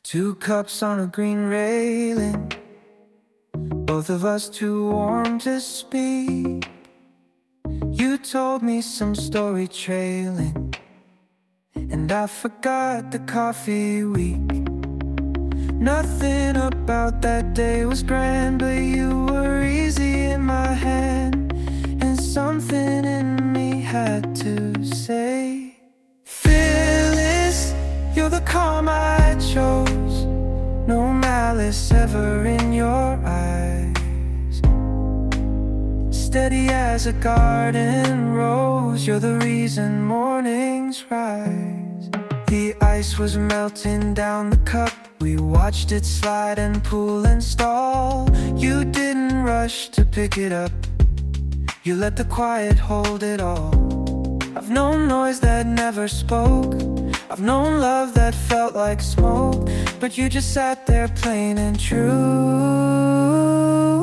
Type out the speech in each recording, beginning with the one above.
Two cups on a green railing, both of us too warm to speak. You told me some story trailing, and I forgot the coffee week. Nothing about that day was grand, but you were easy in my hand, and something in me had to say, Phyllis, you're the calm I chose. No malice ever in your eyes. Steady as a garden rose, you're the reason mornings rise. The ice was melting down the cup, we watched it slide and pool and stall. You didn't rush to pick it up, you let the quiet hold it all. I've known noise that never spoke, I've known love that felt like smoke, but you just sat there plain and true.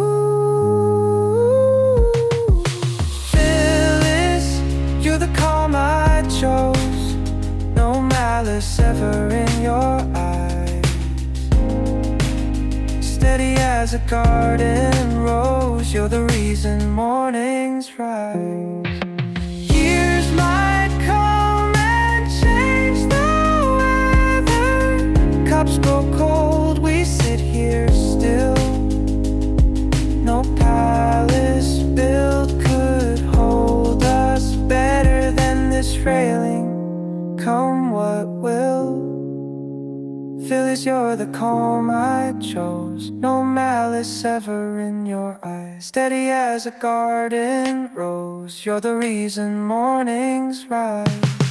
Phyllis, you're the calm I chose. No malice ever in your eyes. Steady as a garden rose, you're the reason mornings rise. Years might come and change the weather. Cups go cold, we sit here still. No palace built could hold us better than this railing, come what will. Phyllis, you're the calm I chose. No malice ever in your eyes. Steady as a garden rose, you're the reason mornings rise.